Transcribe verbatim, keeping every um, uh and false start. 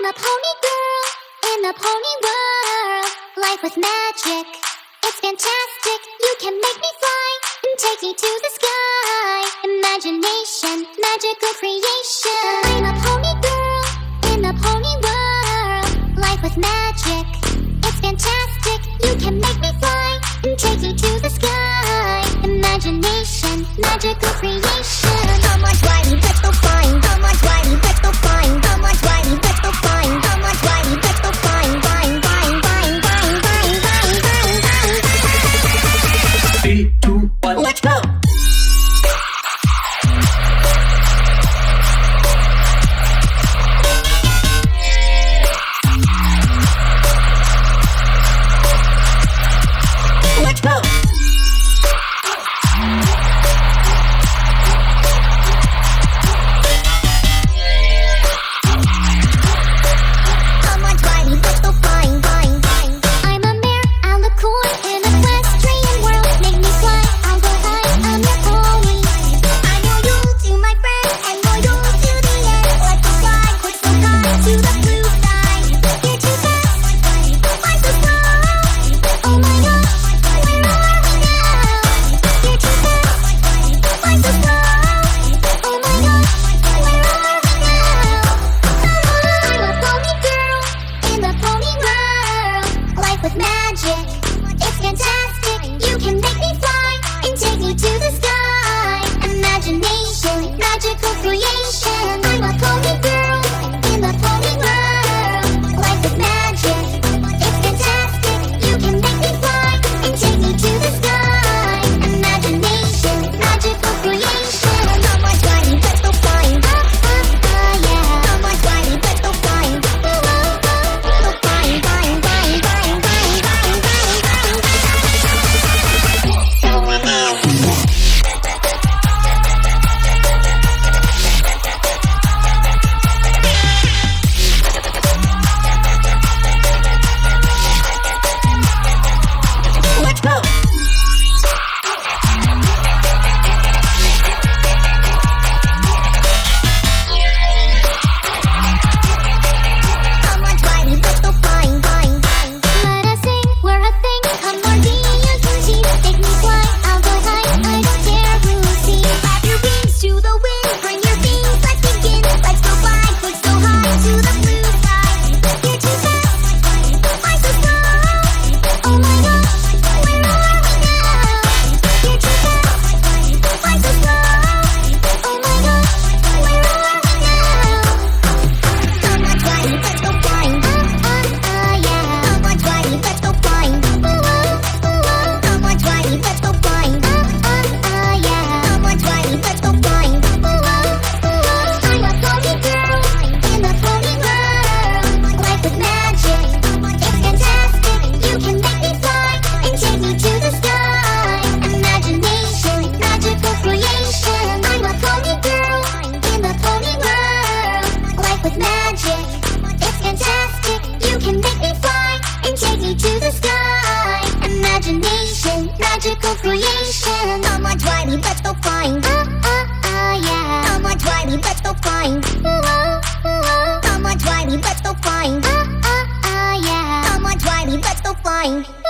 I'm a pony girl in the pony world. Life with magic, it's fantastic. You can make me fly and take me to the sky. Imagination, magical creation. I'm a pony girl in the pony world. Life with magic, it's fantastic. You can make me fly and take me to the sky. Imagination, magical creation. Come on, Riley, let's go flying. Come on, Riley, let's go flying. Come on, Riley, let's go flying. Come on, Riley, let's go flying. Flying, flying, flying, flying, flying, flying, flying, flying, flying. Three, two, one, let's go. Let's go. With magic, it's fantastic. You can make me fly and take me to the sky. Imagination, magical creation. I'm a pony girl in the pony world. Life with magic, it's fantastic. You can make me fly and take me to the sky. Imagination, magical creation. Come on, Riley, let's go flying. Ah, ah, ah, yeah. Come on, Riley, let's go flying. Oh, oh, oh. Go flying, flying, flying, flying, flying, flying, flying, flying, flying. Let's go. Come on, Riley, let's go flying, flying, flying. Let us sing, we're a thing. Come on, be a bougie. Make me fly, I'll go high. I don't care who sees. Clap your wings to the wind, bring your things, let's begin. Let's go fly, click so high to the blue sky. You're too fast, fly so slow. Oh my gosh, where are we now? You're too fast, fly so slow. Oh my gosh, where are we now? Come on, Riley, let's go flying. Ah, ah, ah, yeah. Come on, Riley, let's go flying. Ooh, ooh, ooh, ooh. Come on, Riley, let's go flying. Ah, ah, ah, yeah. Come on, Riley, let's go flying. Ooh, ooh, ooh, ooh. I'm a pony girl in the pony world. Life with magic, it's fantastic. You can make me fly and take me to the sky. Imagination, magical creation. I'm a pony girl in the pony world. Life with magic, it's fantastic. You can make me fly and take me to the sky. Imagination, magical creation. Come on, Riley, let's go flying. Ah, ah, ah, yeah. Come on, Riley, let's go flying. Ooh, ooh, ooh, ooh. Come on, Riley, let's go flying. Ah, ah, ah, yeah. Come on, Riley, let's go flying.